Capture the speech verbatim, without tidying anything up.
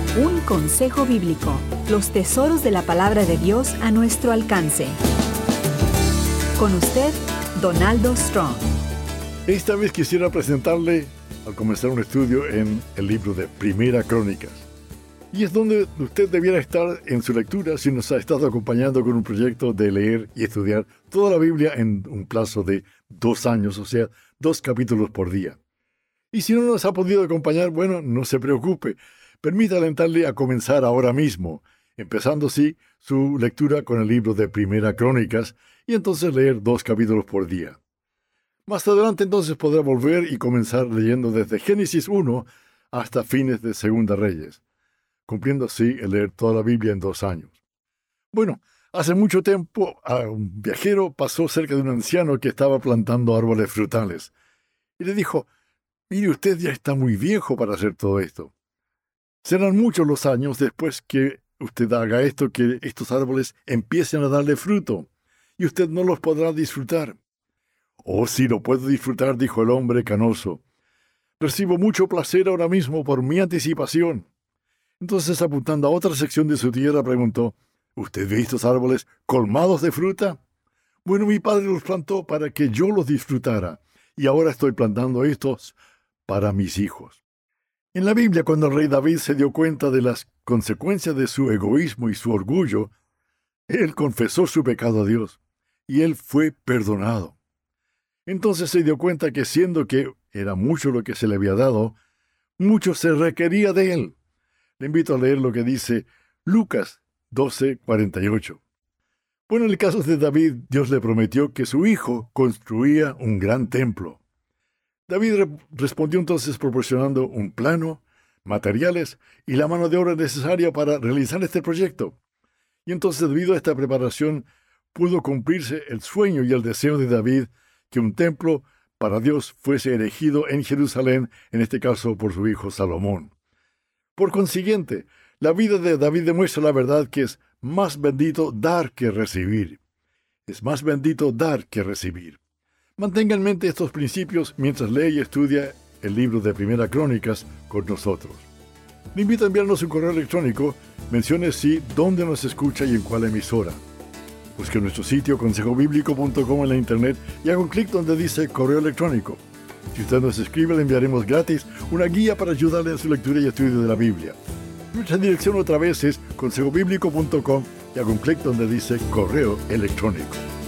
Un consejo bíblico. Los tesoros de la palabra de Dios a nuestro alcance. Con usted, Donaldo Strong. Esta vez quisiera presentarle, al comenzar un estudio en el libro de Primera Crónicas. Y es donde usted debiera estar en su lectura si nos ha estado acompañando con un proyecto de leer y estudiar toda la Biblia en un plazo de dos años, o sea, dos capítulos por día. Y si no nos ha podido acompañar, bueno, no se preocupe. Permita alentarle a comenzar ahora mismo, empezando así su lectura con el libro de Primera Crónicas y entonces leer dos capítulos por día. Más adelante entonces podrá volver y comenzar leyendo desde Génesis uno hasta fines de Segunda Reyes, cumpliendo así el leer toda la Biblia en dos años. Bueno, hace mucho tiempo a un viajero pasó cerca de un anciano que estaba plantando árboles frutales y le dijo: «Mire, usted ya está muy viejo para hacer todo esto. Serán muchos los años después que usted haga esto que estos árboles empiecen a darle fruto, y usted no los podrá disfrutar». «Oh, sí lo puedo disfrutar», dijo el hombre canoso. «Recibo mucho placer ahora mismo por mi anticipación». Entonces, apuntando a otra sección de su tierra, preguntó: «¿Usted ve estos árboles colmados de fruta? Bueno, mi padre los plantó para que yo los disfrutara, y ahora estoy plantando estos para mis hijos». En la Biblia, cuando el rey David se dio cuenta de las consecuencias de su egoísmo y su orgullo, él confesó su pecado a Dios, y él fue perdonado. Entonces se dio cuenta que, siendo que era mucho lo que se le había dado, mucho se requería de él. Le invito a leer lo que dice Lucas doce, cuarenta y ocho. Bueno, en el caso de David, Dios le prometió que su hijo construía un gran templo. David re- respondió entonces proporcionando un plano, materiales y la mano de obra necesaria para realizar este proyecto. Y entonces, debido a esta preparación, pudo cumplirse el sueño y el deseo de David que un templo para Dios fuese erigido en Jerusalén, en este caso por su hijo Salomón. Por consiguiente, la vida de David demuestra la verdad que es más bendito dar que recibir. Es más bendito dar que recibir. Mantenga en mente estos principios mientras lee y estudia el libro de Primera Crónicas con nosotros. Le invito a enviarnos un correo electrónico. Mencione sí dónde nos escucha y en cuál emisora. Busque nuestro sitio consejo bíblico punto com en la internet y haga un clic donde dice correo electrónico. Si usted nos escribe, le enviaremos gratis una guía para ayudarle en su lectura y estudio de la Biblia. Nuestra dirección otra vez es consejo bíblico punto com y haga un clic donde dice correo electrónico.